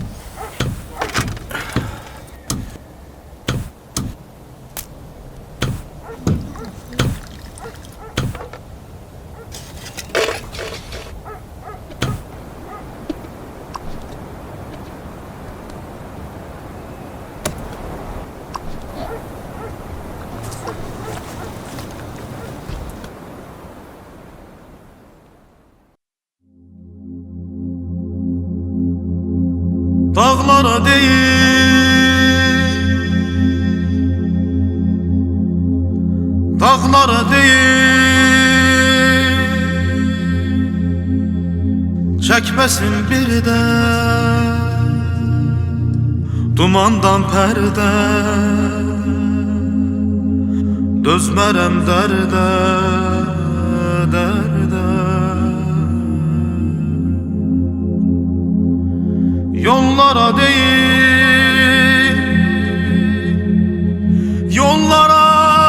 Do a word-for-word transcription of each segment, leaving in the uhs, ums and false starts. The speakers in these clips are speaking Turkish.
Dağlara değil, dağlara değil, çekmesin bir de dumandan perde, dözmerem derde, derde. Yollara değil, yollara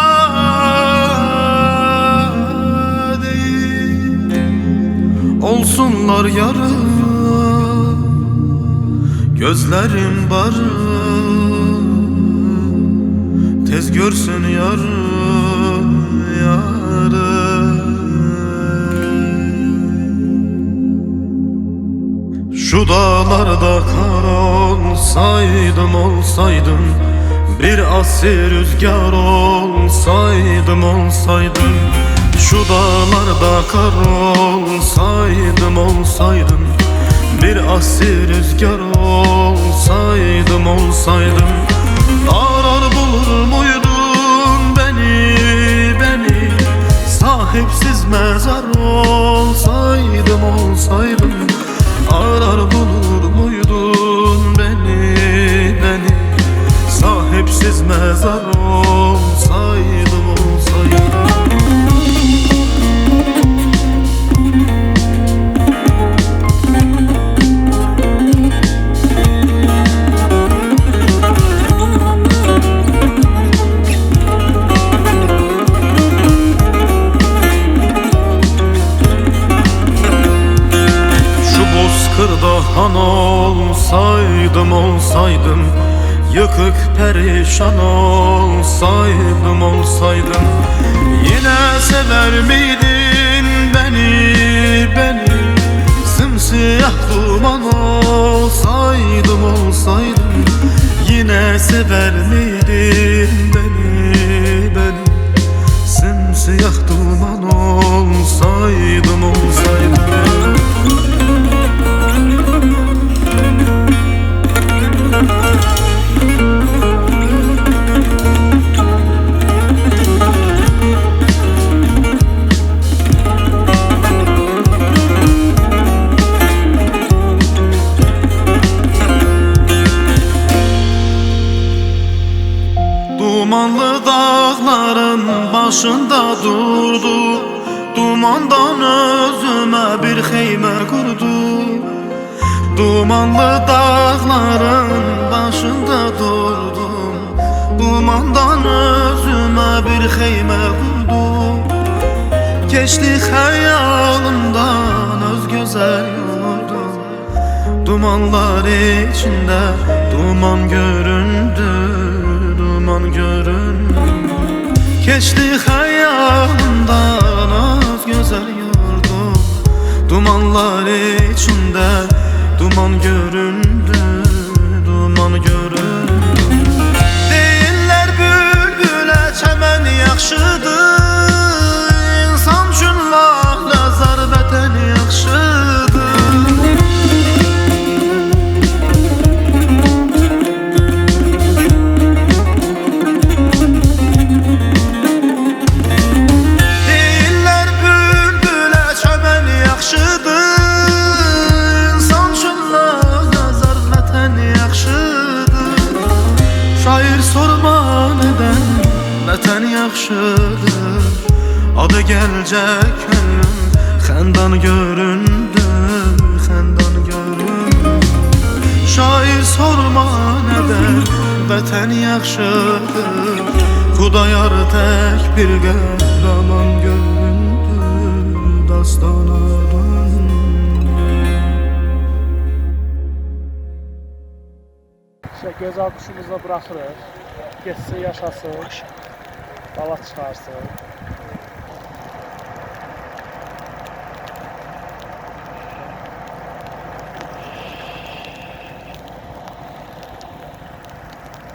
değil, olsunlar yarı, gözlerim barı, tez görsün yarı, yarı. Şu dağlarda kar olsaydım, olsaydım, bir asil rüzgar olsaydım, olsaydım. Şu dağlarda kar olsaydım, olsaydım, bir asil rüzgar olsaydım, olsaydım. Arar bulur muydun beni, beni, sahipsiz mezar olsaydım, olsaydım. Arar bulur muydun beni, beni, sahipsiz mezar olsaydım, olsaydım. Kırda han olsaydım, olsaydım, yıkık perişan olsaydım, olsaydım. Yine sever miydin beni, beni, simsiyah duman olsaydım, olsaydım. Yine sever miydin beni, beni, simsiyah duman olsaydım, olsaydım. Dumanlı dağların başında durdu, dumandan özüme bir xeymə kurdu. Dumanlı dağların başında durdum, dumandan özüme bir xeymə kurdu. Geçti xəyalımdan öz gözəl yurdum, dumanlar içinde duman göründü, duman göründü. Geçti xəyalımdan öz gözəl yurdum, dumanlar içinde duman göründü, duman göründü. Deyirlər bülbülə çəmən yaxşıdır, insan üçün lağla zar vətən yaxşıdır. Deyirlər bülbülə çəmən yaxşıdır, vətən yaxşıdır. Adı gəlcək könlüm, xəndan göründü, xəndan göründü. Şair sorma nədən, vətən yaxşıdır. Xudayar tək bir qəhrəman göründü, dastana döndü. Gözəl quşumuzu da buraxırıq. Getsin, yaşasın. Bala çıxarsın.